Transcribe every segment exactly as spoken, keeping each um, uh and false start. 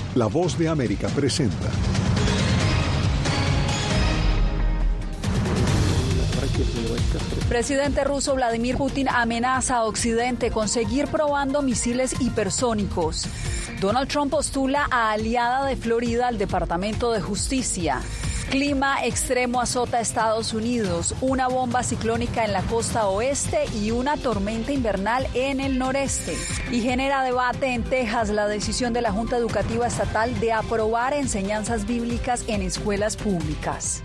La Voz de América presenta. Presidente ruso Vladimir Putin amenaza a Occidente con seguir probando misiles hipersónicos. Donald Trump postula a aliada de Florida al Departamento de Justicia. Clima extremo azota a Estados Unidos, una bomba ciclónica en la costa oeste y una tormenta invernal en el noreste. Y genera debate en Texas la decisión de la Junta Educativa Estatal de aprobar enseñanzas bíblicas en escuelas públicas.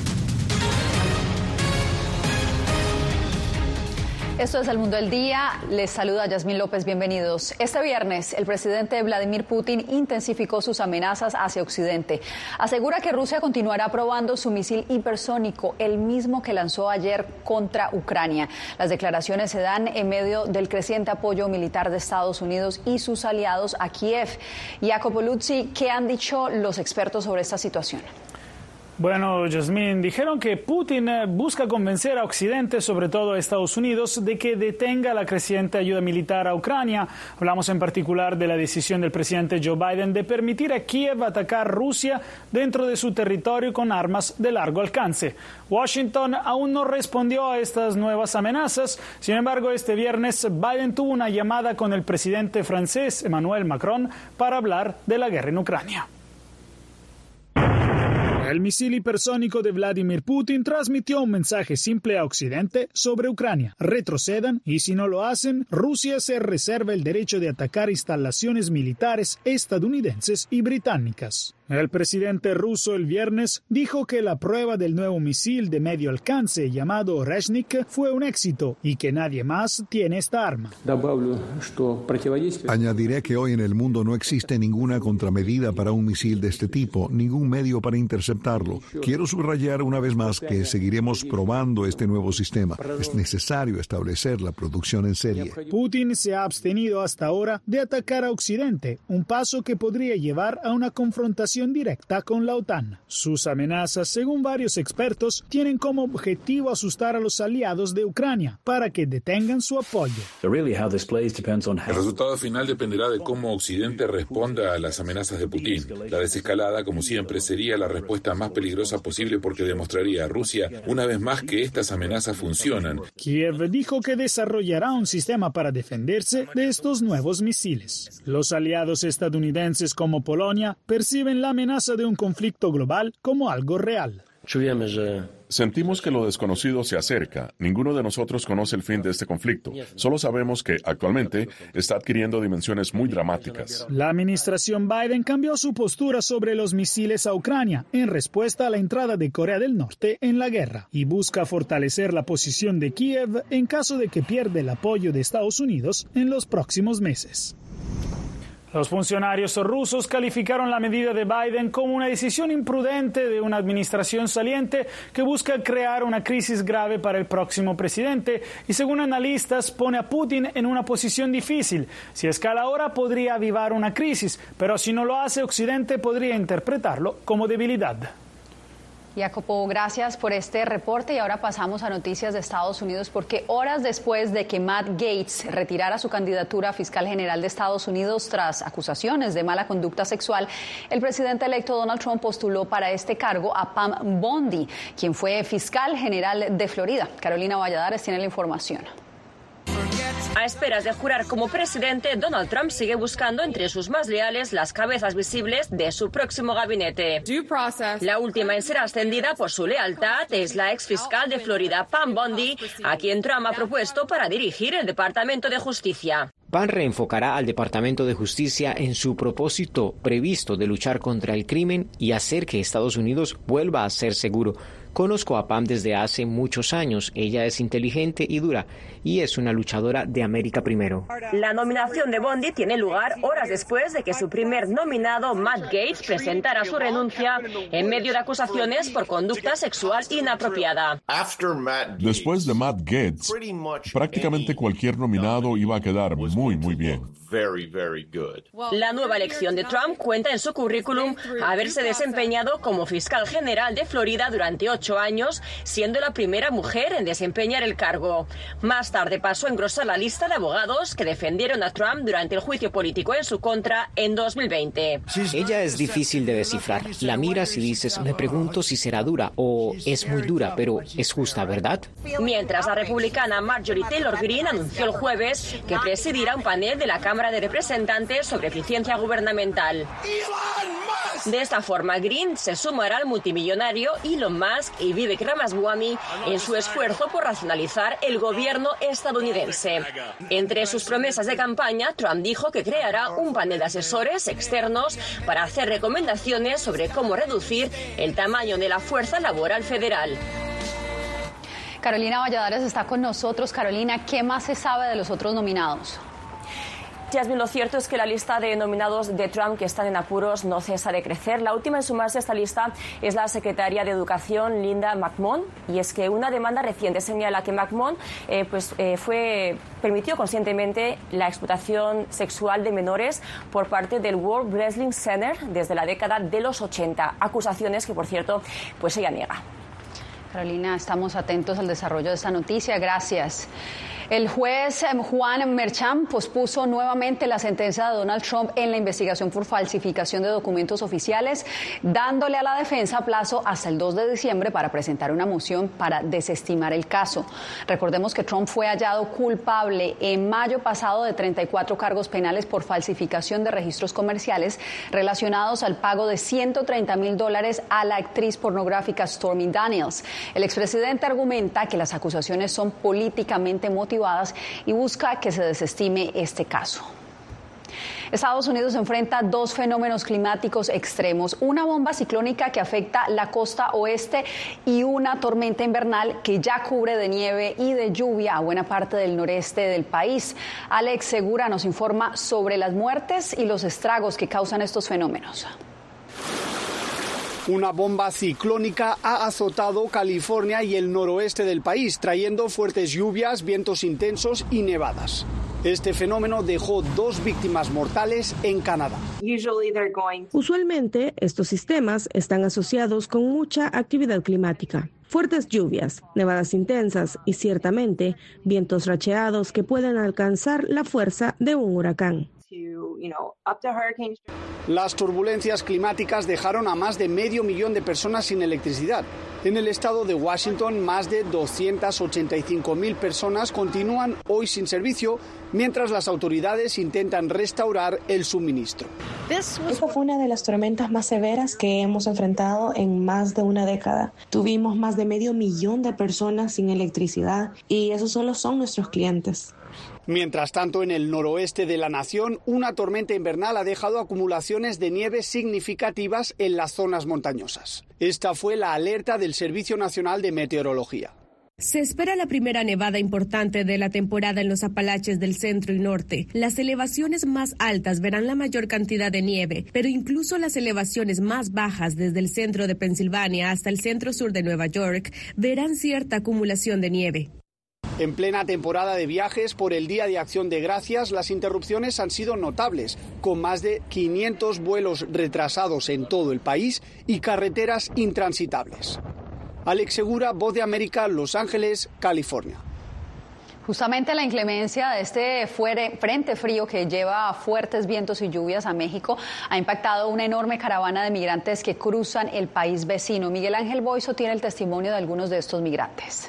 Esto es El Mundo del Día. Les saluda Yasmín López. Bienvenidos. Este viernes, el presidente Vladimir Putin intensificó sus amenazas hacia Occidente. Asegura que Rusia continuará probando su misil hipersónico, el mismo que lanzó ayer contra Ucrania. Las declaraciones se dan en medio del creciente apoyo militar de Estados Unidos y sus aliados a Kiev. Jacopo Luzzi, ¿qué han dicho los expertos sobre esta situación? Bueno, Yasmín, dijeron que Putin busca convencer a Occidente, sobre todo a Estados Unidos, de que detenga la creciente ayuda militar a Ucrania. Hablamos en particular de la decisión del presidente Joe Biden de permitir a Kiev atacar Rusia dentro de su territorio con armas de largo alcance. Washington aún no respondió a estas nuevas amenazas. Sin embargo, este viernes Biden tuvo una llamada con el presidente francés Emmanuel Macron para hablar de la guerra en Ucrania. El misil hipersónico de Vladimir Putin transmitió un mensaje simple a Occidente sobre Ucrania. Retrocedan y si no lo hacen, Rusia se reserva el derecho de atacar instalaciones militares estadounidenses y británicas. El presidente ruso el viernes dijo que la prueba del nuevo misil de medio alcance llamado Rezhnik fue un éxito y que nadie más tiene esta arma. Añadiré que hoy en el mundo no existe ninguna contramedida para un misil de este tipo, ningún medio para interceptarlo. Quiero subrayar una vez más que seguiremos probando este nuevo sistema. Es necesario establecer la producción en serie. Putin se ha abstenido hasta ahora de atacar a Occidente, un paso que podría llevar a una confrontación directa con la OTAN. Sus amenazas, según varios expertos, tienen como objetivo asustar a los aliados de Ucrania para que detengan su apoyo. El resultado final dependerá de cómo Occidente responda a las amenazas de Putin. La desescalada, como siempre, sería la respuesta más peligrosa posible porque demostraría a Rusia una vez más que estas amenazas funcionan. Kiev dijo que desarrollará un sistema para defenderse de estos nuevos misiles. Los aliados estadounidenses como Polonia perciben la amenaza de un conflicto global como algo real. Sentimos que lo desconocido se acerca. Ninguno de nosotros conoce el fin de este conflicto. Solo sabemos que actualmente está adquiriendo dimensiones muy dramáticas. La administración Biden cambió su postura sobre los misiles a Ucrania en respuesta a la entrada de Corea del Norte en la guerra y busca fortalecer la posición de Kiev en caso de que pierda el apoyo de Estados Unidos en los próximos meses. Los funcionarios rusos calificaron la medida de Biden como una decisión imprudente de una administración saliente que busca crear una crisis grave para el próximo presidente y, según analistas, pone a Putin en una posición difícil. Si escala ahora, podría avivar una crisis, pero si no lo hace, Occidente podría interpretarlo como debilidad. Jacopo, gracias por este reporte y ahora pasamos a noticias de Estados Unidos porque horas después de que Matt Gaetz retirara su candidatura a fiscal general de Estados Unidos tras acusaciones de mala conducta sexual, el presidente electo Donald Trump postuló para este cargo a Pam Bondi, quien fue fiscal general de Florida. Carolina Valladares tiene la información. A esperas de jurar como presidente, Donald Trump sigue buscando entre sus más leales las cabezas visibles de su próximo gabinete. La última en ser ascendida por su lealtad es la exfiscal de Florida, Pam Bondi, a quien Trump ha propuesto para dirigir el Departamento de Justicia. Pam reenfocará al Departamento de Justicia en su propósito previsto de luchar contra el crimen y hacer que Estados Unidos vuelva a ser seguro. Conozco a Pam desde hace muchos años. Ella es inteligente y dura y es una luchadora de América primero. La nominación de Bondi tiene lugar horas después de que su primer nominado, Matt Gaetz, presentara su renuncia en medio de acusaciones por conducta sexual inapropiada. Después de Matt Gaetz, prácticamente cualquier nominado iba a quedar muy, muy bien. La nueva elección de Trump cuenta en su currículum haberse desempeñado como fiscal general de Florida durante ocho ocho años, siendo la primera mujer en desempeñar el cargo. Más tarde pasó a engrosar la lista de abogados que defendieron a Trump durante el juicio político en su contra en dos mil veinte. Ella es difícil de descifrar. La miras y dices, me pregunto si será dura o es muy dura, pero es justa, ¿verdad? Mientras la republicana Marjorie Taylor Greene anunció el jueves que presidirá un panel de la Cámara de Representantes sobre eficiencia gubernamental. De esta forma, Greene se sumará al multimillonario Elon Musk y Vivek Ramaswamy en su esfuerzo por racionalizar el gobierno estadounidense. Entre sus promesas de campaña, Trump dijo que creará un panel de asesores externos para hacer recomendaciones sobre cómo reducir el tamaño de la fuerza laboral federal. Carolina Valladares está con nosotros. Carolina, ¿qué más se sabe de los otros nominados? Jasmine, lo cierto es que la lista de nominados de Trump que están en apuros no cesa de crecer. La última en sumarse a esta lista es la secretaria de Educación, Linda McMahon, y es que una demanda reciente señala que McMahon eh, pues, eh, fue, permitió conscientemente la explotación sexual de menores por parte del World Wrestling Center desde la década de los ochenta, acusaciones que, por cierto, pues ella niega. Carolina, estamos atentos al desarrollo de esta noticia. Gracias. El juez Juan Merchan pospuso nuevamente la sentencia de Donald Trump en la investigación por falsificación de documentos oficiales, dándole a la defensa plazo hasta el dos de diciembre para presentar una moción para desestimar el caso. Recordemos que Trump fue hallado culpable en mayo pasado de treinta y cuatro cargos penales por falsificación de registros comerciales relacionados al pago de ciento treinta mil dólares a la actriz pornográfica Stormy Daniels. El expresidente argumenta que las acusaciones son políticamente motivadas y busca que se desestime este caso. Estados Unidos enfrenta dos fenómenos climáticos extremos, una bomba ciclónica que afecta la costa oeste y una tormenta invernal que ya cubre de nieve y de lluvia a buena parte del noreste del país. Alex Segura nos informa sobre las muertes y los estragos que causan estos fenómenos. Una bomba ciclónica ha azotado California y el noroeste del país, trayendo fuertes lluvias, vientos intensos y nevadas. Este fenómeno dejó dos víctimas mortales en Canadá. Usualmente, estos sistemas están asociados con mucha actividad climática, fuertes lluvias, nevadas intensas y, ciertamente, vientos racheados que pueden alcanzar la fuerza de un huracán. Las turbulencias climáticas dejaron a más de medio millón de personas sin electricidad. En el estado de Washington, más de doscientas ochenta y cinco mil personas continúan hoy sin servicio, mientras las autoridades intentan restaurar el suministro. Esta fue una de las tormentas más severas que hemos enfrentado en más de una década. Tuvimos más de medio millón de personas sin electricidad y esos solo son nuestros clientes. Mientras tanto, en el noroeste de la nación, una tormenta invernal ha dejado acumulaciones de nieve significativas en las zonas montañosas. Esta fue la alerta del Servicio Nacional de Meteorología. Se espera la primera nevada importante de la temporada en los Apalaches del centro y norte. Las elevaciones más altas verán la mayor cantidad de nieve, pero incluso las elevaciones más bajas desde el centro de Pensilvania hasta el centro sur de Nueva York verán cierta acumulación de nieve. En plena temporada de viajes por el Día de Acción de Gracias, las interrupciones han sido notables, con más de quinientos vuelos retrasados en todo el país y carreteras intransitables. Alex Segura, Voz de América, Los Ángeles, California. Justamente la inclemencia de este frente frío que lleva fuertes vientos y lluvias a México ha impactado una enorme caravana de migrantes que cruzan el país vecino. Miguel Ángel Boiso tiene el testimonio de algunos de estos migrantes.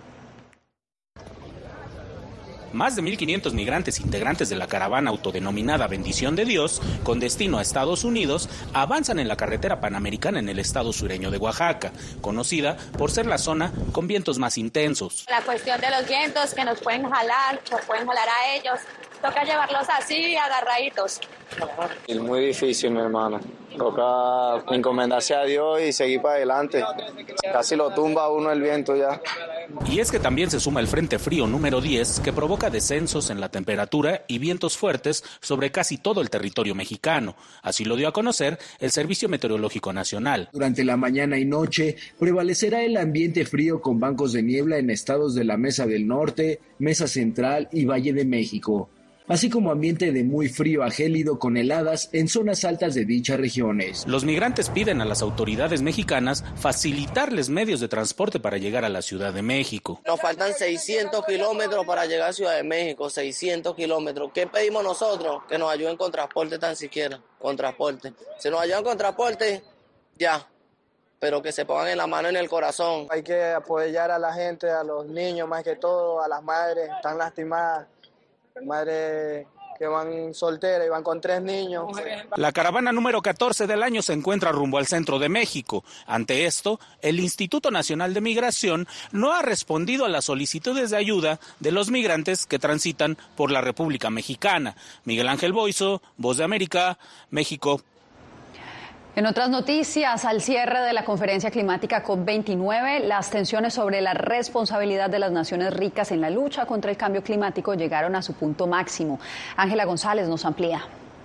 Más de mil quinientos migrantes integrantes de la caravana autodenominada Bendición de Dios, con destino a Estados Unidos, avanzan en la carretera panamericana en el estado sureño de Oaxaca, conocida por ser la zona con vientos más intensos. La cuestión de los vientos que nos pueden jalar, nos pueden jalar a ellos, toca llevarlos así, agarraditos. Es muy difícil, mi hermano. Toca encomendarse a Dios y seguir para adelante. Casi lo tumba a uno el viento ya. Y es que también se suma el Frente Frío número diez, que provoca descensos en la temperatura y vientos fuertes sobre casi todo el territorio mexicano. Así lo dio a conocer el Servicio Meteorológico Nacional. Durante la mañana y noche prevalecerá el ambiente frío con bancos de niebla en estados de la Mesa del Norte, Mesa Central y Valle de México. así como ambiente de muy frío a gélido con heladas en zonas altas de dichas regiones. Los migrantes piden a las autoridades mexicanas facilitarles medios de transporte para llegar a la Ciudad de México. Nos faltan seiscientos kilómetros para llegar a Ciudad de México, seiscientos kilómetros. ¿Qué pedimos nosotros? Que nos ayuden con transporte tan siquiera, con transporte. Si nos ayudan con transporte, ya. Pero que se pongan en la mano en el corazón. Hay que apoyar a la gente, a los niños más que todo, a las madres, están lastimadas, madres que van solteras y van con tres niños. La caravana número catorce del año se encuentra rumbo al centro de México. Ante esto, el Instituto Nacional de Migración no ha respondido a las solicitudes de ayuda de los migrantes que transitan por la República Mexicana. Miguel Ángel Boiso, Voz de América, México. En otras noticias, al cierre de la conferencia climática COP veintinueve, las tensiones sobre la responsabilidad de las naciones ricas en la lucha contra el cambio climático llegaron a su punto máximo. Ángela González nos amplía.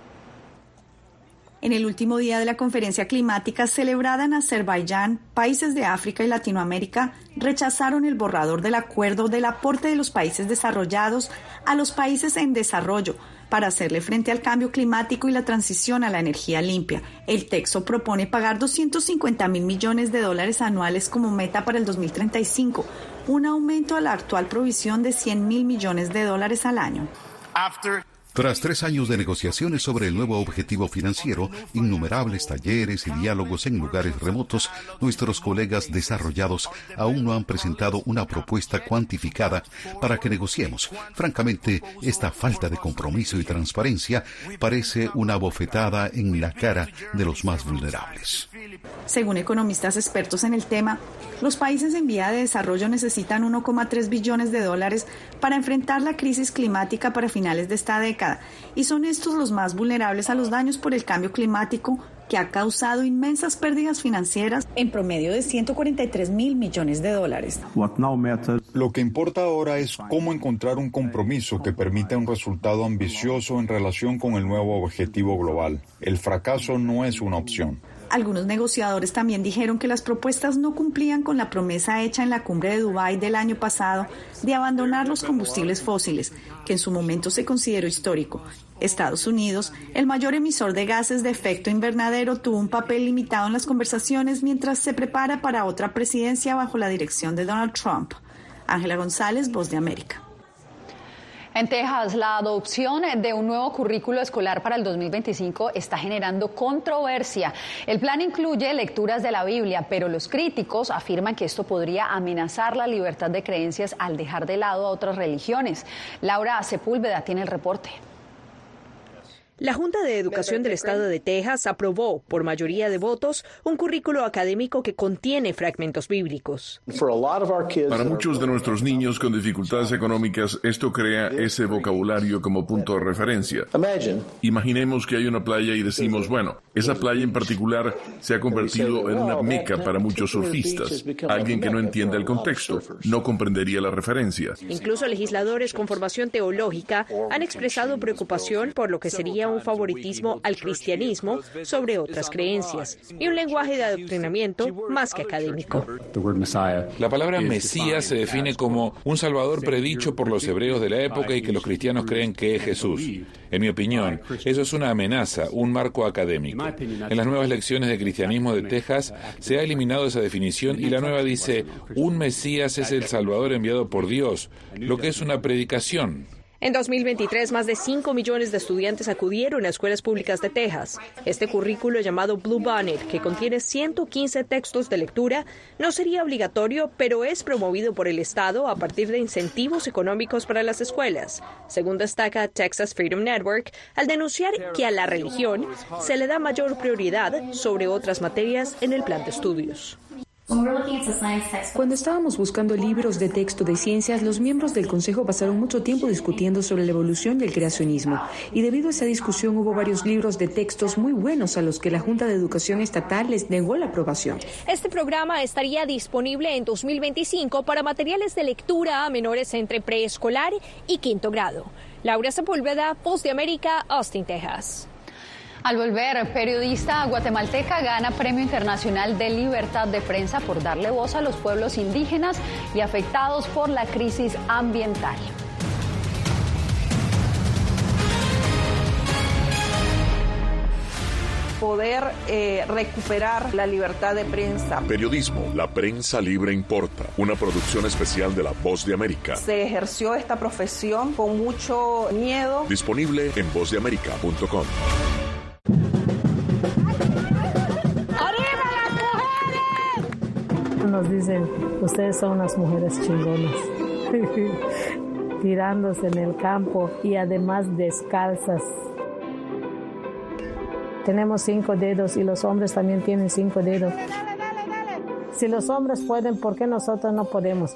En el último día de la conferencia climática celebrada en Azerbaiyán, países de África y Latinoamérica rechazaron el borrador del acuerdo del aporte de los países desarrollados a los países en desarrollo para hacerle frente al cambio climático y la transición a la energía limpia. El texto propone pagar doscientos cincuenta mil millones de dólares anuales como meta para el dos mil treinta y cinco, un aumento a la actual provisión de cien mil millones de dólares al año. After Tras tres años de negociaciones sobre el nuevo objetivo financiero, innumerables talleres y diálogos en lugares remotos, nuestros colegas desarrollados aún no han presentado una propuesta cuantificada para que negociemos. Francamente, esta falta de compromiso y transparencia parece una bofetada en la cara de los más vulnerables. Según economistas expertos en el tema, los países en vía de desarrollo necesitan uno coma tres billones de dólares para enfrentar la crisis climática para finales de esta década. Y son estos los más vulnerables a los daños por el cambio climático, que ha causado inmensas pérdidas financieras, en promedio de ciento cuarenta y tres mil millones de dólares. Lo que importa ahora es cómo encontrar un compromiso que permita un resultado ambicioso en relación con el nuevo objetivo global. El fracaso no es una opción. Algunos negociadores también dijeron que las propuestas no cumplían con la promesa hecha en la cumbre de Dubái del año pasado de abandonar los combustibles fósiles, que en su momento se consideró histórico. Estados Unidos, el mayor emisor de gases de efecto invernadero, tuvo un papel limitado en las conversaciones mientras se prepara para otra presidencia bajo la dirección de Donald Trump. Ángela González, Voz de América. En Texas, la adopción de un nuevo currículo escolar para el dos mil veinticinco está generando controversia. El plan incluye lecturas de la Biblia, pero los críticos afirman que esto podría amenazar la libertad de creencias al dejar de lado a otras religiones. Laura Sepúlveda tiene el reporte. La Junta de Educación del Estado de Texas aprobó, por mayoría de votos, un currículo académico que contiene fragmentos bíblicos. Para muchos de nuestros niños con dificultades económicas, esto crea ese vocabulario como punto de referencia. Imaginemos que hay una playa y decimos, bueno, esa playa en particular se ha convertido en una meca para muchos surfistas. Alguien que no entiende el contexto no comprendería la referencia. Incluso legisladores con formación teológica han expresado preocupación por lo que sería un favoritismo al cristianismo sobre otras creencias y un lenguaje de adoctrinamiento más que académico. La palabra Mesías se define como un salvador predicho por los hebreos de la época y que los cristianos creen que es Jesús. En mi opinión, eso es una amenaza, un marco académico. En las nuevas lecciones de cristianismo de Texas se ha eliminado esa definición y la nueva dice, un Mesías es el salvador enviado por Dios, lo que es una predicación. En dos mil veintitrés, más de cinco millones de estudiantes acudieron a escuelas públicas de Texas. Este currículo llamado Bluebonnet, que contiene ciento quince textos de lectura, no sería obligatorio, pero es promovido por el Estado a partir de incentivos económicos para las escuelas, según destaca Texas Freedom Network, al denunciar que a la religión se le da mayor prioridad sobre otras materias en el plan de estudios. Cuando estábamos buscando libros de texto de ciencias, los miembros del Consejo pasaron mucho tiempo discutiendo sobre la evolución y el creacionismo. Y debido a esa discusión hubo varios libros de textos muy buenos a los que la Junta de Educación Estatal les negó la aprobación. Este programa estaría disponible en dos mil veinticinco para materiales de lectura a menores entre preescolar y quinto grado. Laura Sepúlveda, Voz de América, Austin, Texas. Al volver, periodista guatemalteca gana Premio Internacional de Libertad de Prensa por darle voz a los pueblos indígenas y afectados por la crisis ambiental. poder eh, recuperar la libertad de prensa. Periodismo, la prensa libre importa. Una producción especial de La Voz de América. Se ejerció esta profesión con mucho miedo. Disponible en voz de américa punto com. Nos dicen, ustedes son unas mujeres chingonas, tirándose en el campo y además descalzas. Tenemos cinco dedos y los hombres también tienen cinco dedos. Si los hombres pueden, ¿por qué nosotros no podemos?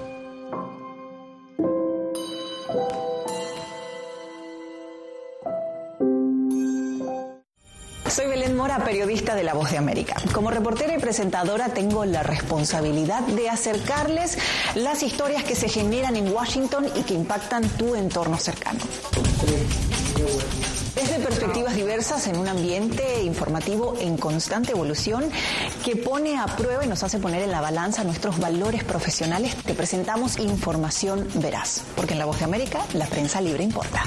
Soy Belén Mora, periodista de La Voz de América. Como reportera y presentadora tengo la responsabilidad de acercarles las historias que se generan en Washington y que impactan tu entorno cercano. Desde perspectivas diversas en un ambiente informativo en constante evolución que pone a prueba y nos hace poner en la balanza nuestros valores profesionales, te presentamos información veraz, porque en La Voz de América la prensa libre importa.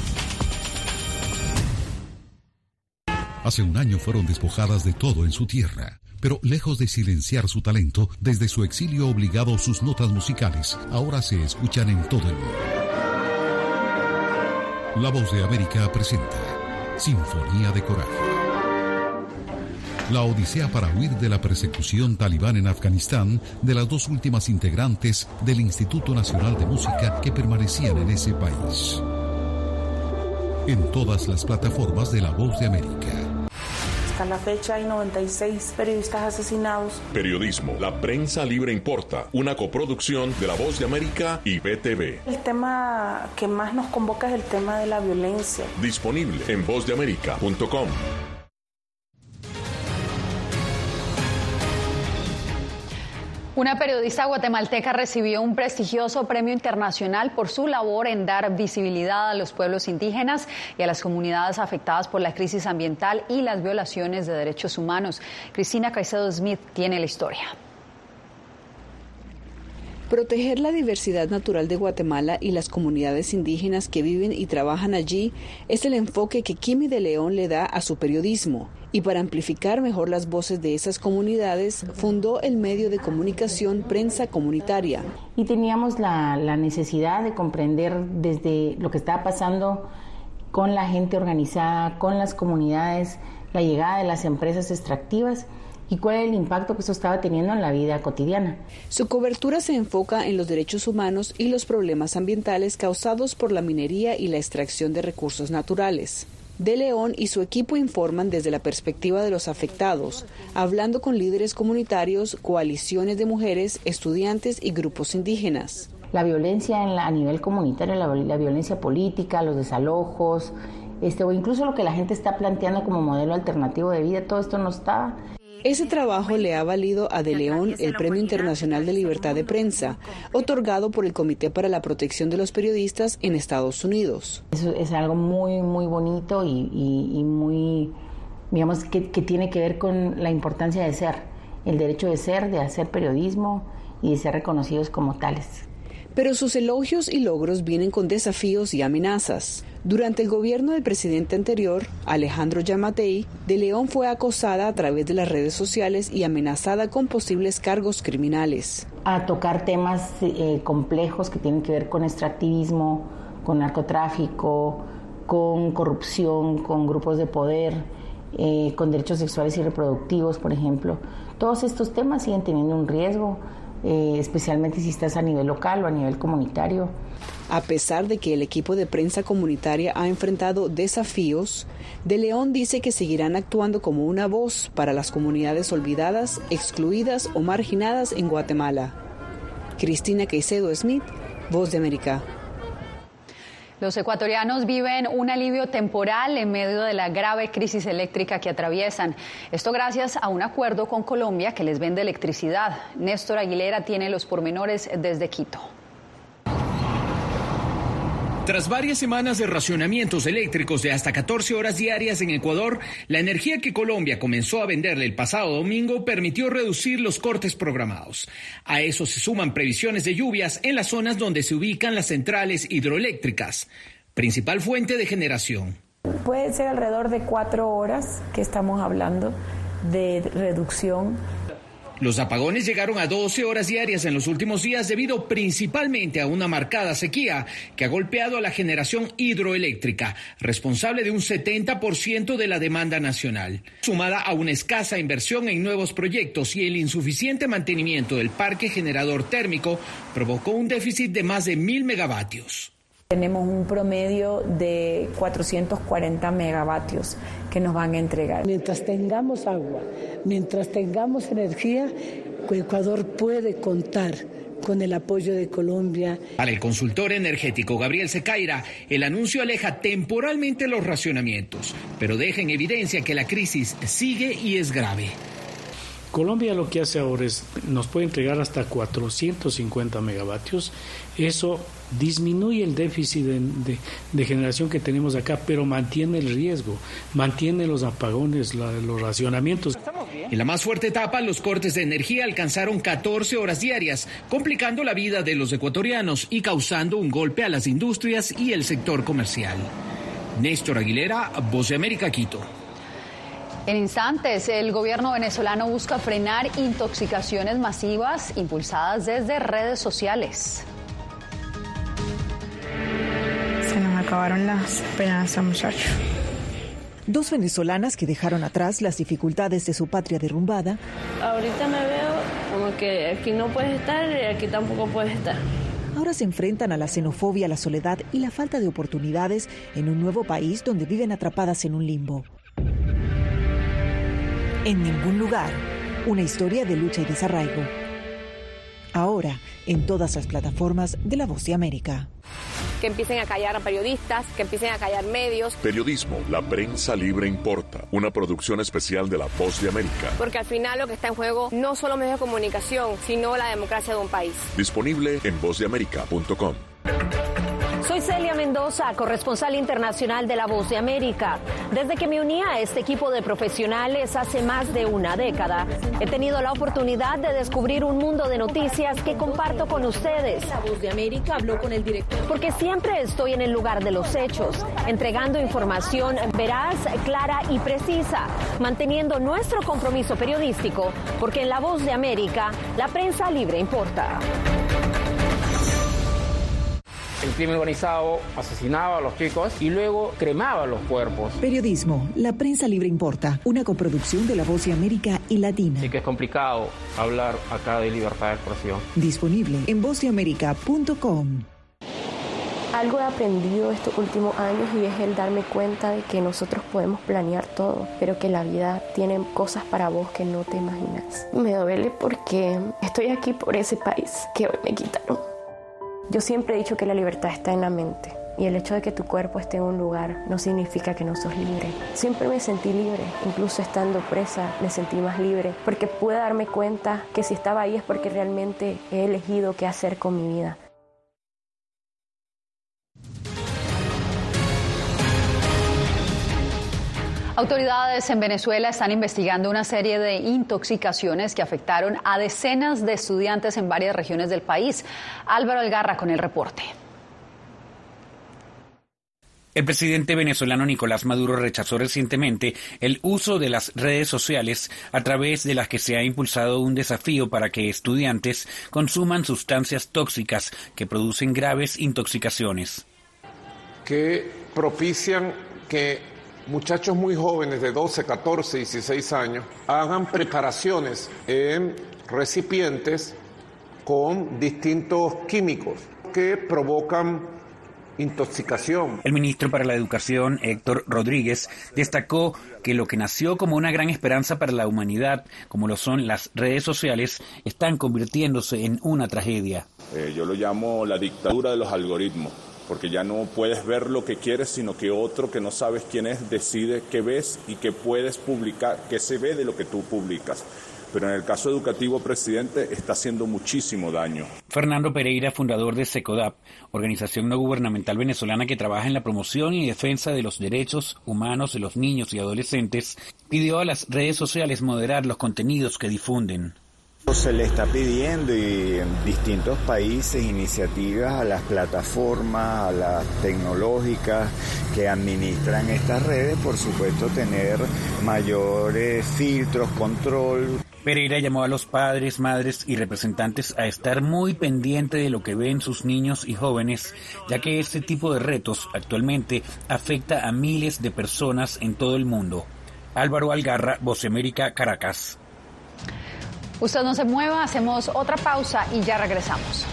Hace un año fueron despojadas de todo en su tierra, pero lejos de silenciar su talento, desde su exilio obligado sus notas musicales ahora se escuchan en todo el mundo. La Voz de América presenta Sinfonía de Coraje. La odisea para huir de la persecución talibán en Afganistán de las dos últimas integrantes del Instituto Nacional de Música que permanecían en ese país. En todas las plataformas de La Voz de América. Hasta la fecha hay noventa y seis periodistas asesinados. Periodismo, la prensa libre importa. Una coproducción de La Voz de América y B T V. El tema que más nos convoca es el tema de la violencia. Disponible en voz de américa punto com. Una periodista guatemalteca recibió un prestigioso premio internacional por su labor en dar visibilidad a los pueblos indígenas y a las comunidades afectadas por la crisis ambiental y las violaciones de derechos humanos. Cristina Caicedo Smith tiene la historia. Proteger la diversidad natural de Guatemala y las comunidades indígenas que viven y trabajan allí es el enfoque que Kimi de León le da a su periodismo. Y para amplificar mejor las voces de esas comunidades, fundó el medio de comunicación Prensa Comunitaria. Y teníamos la, la necesidad de comprender desde lo que estaba pasando con la gente organizada, con las comunidades, la llegada de las empresas extractivas, y cuál es el impacto que eso estaba teniendo en la vida cotidiana. Su cobertura se enfoca en los derechos humanos y los problemas ambientales causados por la minería y la extracción de recursos naturales. De León y su equipo informan desde la perspectiva de los afectados, hablando con líderes comunitarios, coaliciones de mujeres, estudiantes y grupos indígenas. La violencia en la, a nivel comunitario, la, la violencia política, los desalojos, este, o incluso lo que la gente está planteando como modelo alternativo de vida, todo esto no está. Ese trabajo le ha valido a De León el Premio Internacional de Libertad de Prensa, otorgado por el Comité para la Protección de los Periodistas en Estados Unidos. Eso es algo muy, muy bonito y, y, y muy, digamos, que, que tiene que ver con la importancia de ser, el derecho de ser, de hacer periodismo y de ser reconocidos como tales. Pero sus elogios y logros vienen con desafíos y amenazas. Durante el gobierno del presidente anterior, Alejandro Yamatei, De León fue acosada a través de las redes sociales y amenazada con posibles cargos criminales. A tocar temas eh, complejos que tienen que ver con extractivismo, con narcotráfico, con corrupción, con grupos de poder, eh, con derechos sexuales y reproductivos, por ejemplo. Todos estos temas siguen teniendo un riesgo, Eh, especialmente si estás a nivel local o a nivel comunitario. A pesar de que el equipo de prensa comunitaria ha enfrentado desafíos, De León dice que seguirán actuando como una voz para las comunidades olvidadas, excluidas o marginadas en Guatemala. Cristina Caicedo Smith, Voz de América. Los ecuatorianos viven un alivio temporal en medio de la grave crisis eléctrica que atraviesan. Esto gracias a un acuerdo con Colombia que les vende electricidad. Néstor Aguilera tiene los pormenores desde Quito. Tras varias semanas de racionamientos eléctricos de hasta catorce horas diarias en Ecuador, la energía que Colombia comenzó a venderle el pasado domingo permitió reducir los cortes programados. A eso se suman previsiones de lluvias en las zonas donde se ubican las centrales hidroeléctricas, principal fuente de generación. Puede ser alrededor de cuatro horas que estamos hablando de reducción. Los apagones llegaron a doce horas diarias en los últimos días debido principalmente a una marcada sequía que ha golpeado a la generación hidroeléctrica, responsable de un setenta por ciento de la demanda nacional. Sumada a una escasa inversión en nuevos proyectos y el insuficiente mantenimiento del parque generador térmico, provocó un déficit de más de mil megavatios. Tenemos un promedio de cuatrocientos cuarenta megavatios que nos van a entregar. Mientras tengamos agua, mientras tengamos energía, Ecuador puede contar con el apoyo de Colombia. Para el consultor energético Gabriel Secaira, el anuncio aleja temporalmente los racionamientos, pero deja en evidencia que la crisis sigue y es grave. Colombia lo que hace ahora es, nos puede entregar hasta cuatrocientos cincuenta megavatios. Eso disminuye el déficit de, de, de generación que tenemos acá, pero mantiene el riesgo, mantiene los apagones, la, los racionamientos. En la más fuerte etapa, los cortes de energía alcanzaron catorce horas diarias, complicando la vida de los ecuatorianos y causando un golpe a las industrias y el sector comercial. Néstor Aguilera, Voz de América, Quito. En instantes, el gobierno venezolano busca frenar intoxicaciones masivas impulsadas desde redes sociales. Se nos acabaron las esperanzas, muchachos. Dos venezolanas que dejaron atrás las dificultades de su patria derrumbada. Ahorita me veo como que aquí no puedes estar y aquí tampoco puedes estar. Ahora se enfrentan a la xenofobia, la soledad y la falta de oportunidades en un nuevo país donde viven atrapadas en un limbo. En ningún lugar, una historia de lucha y desarraigo. Ahora, en todas las plataformas de La Voz de América. Que empiecen a callar a periodistas, que empiecen a callar medios. Periodismo, la prensa libre importa. Una producción especial de La Voz de América. Porque al final lo que está en juego no solo medios de comunicación, sino la democracia de un país. Disponible en voz de américa punto com. Soy Celia Mendoza, corresponsal internacional de La Voz de América. Desde que me uní a este equipo de profesionales hace más de una década, he tenido la oportunidad de descubrir un mundo de noticias que comparto con ustedes. La Voz de América habló con el director. Porque siempre estoy en el lugar de los hechos, entregando información veraz, clara y precisa, manteniendo nuestro compromiso periodístico, porque en La Voz de América, la prensa libre importa. El crimen organizado asesinaba a los chicos y luego cremaba los cuerpos. Periodismo, la prensa libre importa, una coproducción de La Voz de América y Latina. Sí que es complicado hablar acá de libertad de expresión. Disponible en voz de américa punto com. Algo he aprendido estos últimos años y es el darme cuenta de que nosotros podemos planear todo, pero que la vida tiene cosas para vos que no te imaginas. Me duele porque estoy aquí por ese país que hoy me quitaron. Yo siempre he dicho que la libertad está en la mente y el hecho de que tu cuerpo esté en un lugar no significa que no sos libre. Siempre me sentí libre, incluso estando presa me sentí más libre porque pude darme cuenta que si estaba ahí es porque realmente he elegido qué hacer con mi vida. Autoridades en Venezuela están investigando una serie de intoxicaciones que afectaron a decenas de estudiantes en varias regiones del país. Álvaro Algarra con el reporte. El presidente venezolano Nicolás Maduro rechazó recientemente el uso de las redes sociales a través de las que se ha impulsado un desafío para que estudiantes consuman sustancias tóxicas que producen graves intoxicaciones. Que propician que muchachos muy jóvenes de doce, catorce, dieciséis años hagan preparaciones en recipientes con distintos químicos que provocan intoxicación. El ministro para la Educación, Héctor Rodríguez, destacó que lo que nació como una gran esperanza para la humanidad, como lo son las redes sociales, están convirtiéndose en una tragedia. Eh, yo lo llamo la dictadura de los algoritmos, porque ya no puedes ver lo que quieres, sino que otro que no sabes quién es decide qué ves y qué puedes publicar, qué se ve de lo que tú publicas. Pero en el caso educativo, presidente, está haciendo muchísimo daño. Fernando Pereira, fundador de SECODAP, organización no gubernamental venezolana que trabaja en la promoción y defensa de los derechos humanos de los niños y adolescentes, pidió a las redes sociales moderar los contenidos que difunden. Se le está pidiendo y en distintos países iniciativas a las plataformas, a las tecnológicas que administran estas redes, por supuesto tener mayores filtros, control. Pereira llamó a los padres, madres y representantes a estar muy pendiente de lo que ven sus niños y jóvenes, ya que este tipo de retos actualmente afecta a miles de personas en todo el mundo. Álvaro Algarra, Voz de América, Caracas. Usted no se mueva, hacemos otra pausa y ya regresamos.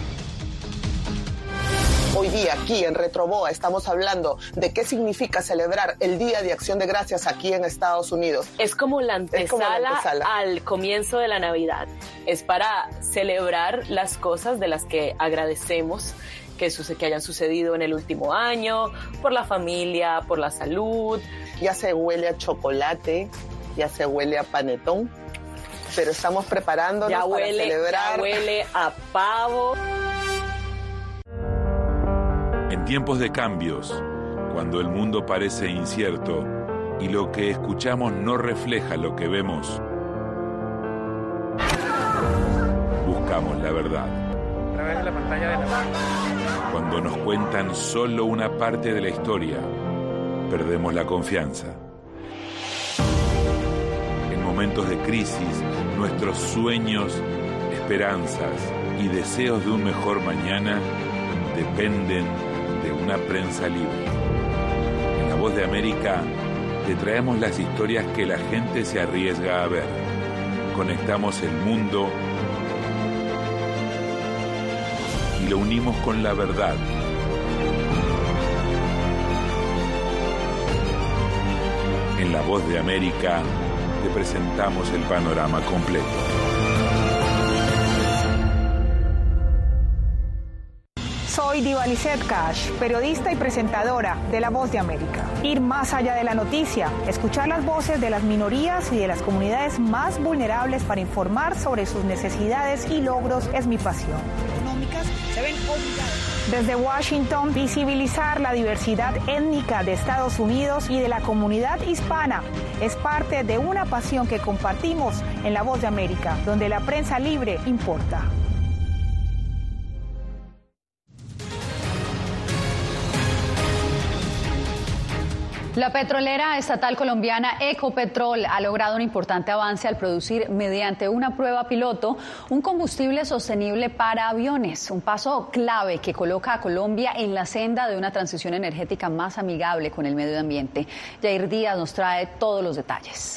Hoy día aquí en Retroboa estamos hablando de qué significa celebrar el Día de Acción de Gracias aquí en Estados Unidos. Es como la antesala, como la antesala al comienzo de la Navidad. Es para celebrar las cosas de las que agradecemos que, suce- que hayan sucedido en el último año, por la familia, por la salud. Ya se huele a chocolate, ya se huele a panetón, pero estamos preparándonos ya huele, para celebrar. Ya huele a pavo. En tiempos de cambios, cuando el mundo parece incierto y lo que escuchamos no refleja lo que vemos, buscamos la verdad. A través de la pantalla de la... Cuando nos cuentan solo una parte de la historia, perdemos la confianza. En momentos de crisis, nuestros sueños, esperanzas y deseos de un mejor mañana dependen de una prensa libre. En La Voz de América te traemos las historias que la gente se arriesga a ver. Conectamos el mundo y lo unimos con la verdad. En La Voz de América te presentamos el panorama completo. Soy Diva Lizette Cash, periodista y presentadora de La Voz de América. Ir más allá de la noticia, escuchar las voces de las minorías y de las comunidades más vulnerables para informar sobre sus necesidades y logros es mi pasión. Económicas se ven obligadas. Desde Washington, visibilizar la diversidad étnica de Estados Unidos y de la comunidad hispana es parte de una pasión que compartimos en La Voz de América, donde la prensa libre importa. La petrolera estatal colombiana Ecopetrol ha logrado un importante avance al producir mediante una prueba piloto un combustible sostenible para aviones, un paso clave que coloca a Colombia en la senda de una transición energética más amigable con el medio ambiente. Yair Díaz nos trae todos los detalles.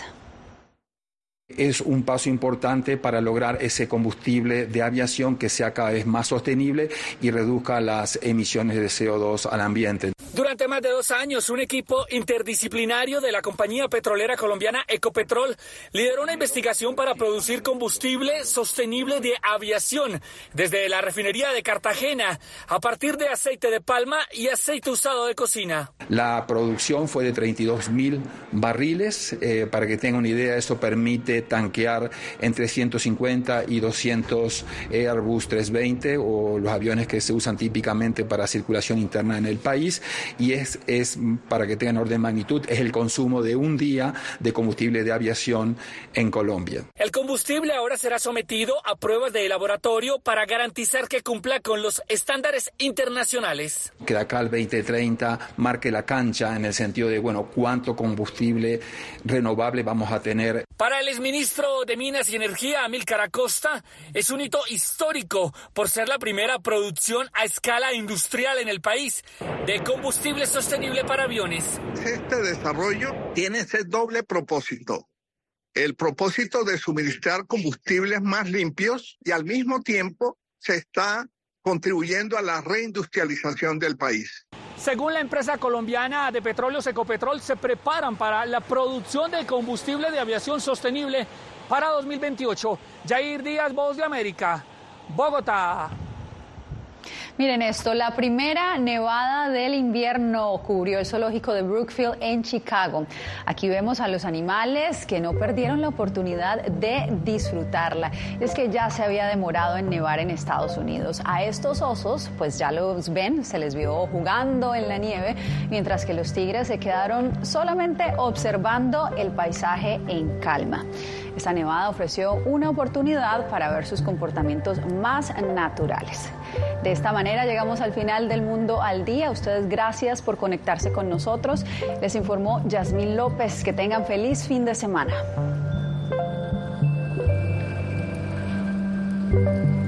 Es un paso importante para lograr ese combustible de aviación que sea cada vez más sostenible y reduzca las emisiones de C O dos al ambiente. Durante más de dos años, un equipo interdisciplinario de la compañía petrolera colombiana Ecopetrol lideró una investigación para producir combustible sostenible de aviación desde la refinería de Cartagena a partir de aceite de palma y aceite usado de cocina. La producción fue de treinta y dos mil barriles. Eh, para que tengan una idea, esto permite tanquear entre ciento cincuenta y doscientos Airbus trescientos veinte o los aviones que se usan típicamente para circulación interna en el país. Y es, es, para que tengan orden de magnitud, es el consumo de un día de combustible de aviación en Colombia. El combustible ahora será sometido a pruebas de laboratorio para garantizar que cumpla con los estándares internacionales. Que de acá al veinte treinta marque la cancha en el sentido de, bueno, cuánto combustible renovable vamos a tener. Para el exministro de Minas y Energía, Amílcar Acosta, es un hito histórico por ser la primera producción a escala industrial en el país de combustible sostenible para aviones. Este desarrollo tiene ese doble propósito. El propósito de suministrar combustibles más limpios y al mismo tiempo se está contribuyendo a la reindustrialización del país. Según la empresa colombiana de petróleos Ecopetrol, se preparan para la producción de combustible de aviación sostenible para dos mil veintiocho. Yair Díaz, Voz de América, Bogotá. Miren esto, la primera nevada del invierno cubrió el zoológico de Brookfield en Chicago. Aquí vemos a los animales que no perdieron la oportunidad de disfrutarla. Es que ya se había demorado en nevar en Estados Unidos. A estos osos, pues ya los ven, se les vio jugando en la nieve, mientras que los tigres se quedaron solamente observando el paisaje en calma. Esta nevada ofreció una oportunidad para ver sus comportamientos más naturales. De esta manera llegamos al final del Mundo al Día. Ustedes gracias por conectarse con nosotros. Les informó Yasmín López. Que tengan feliz fin de semana.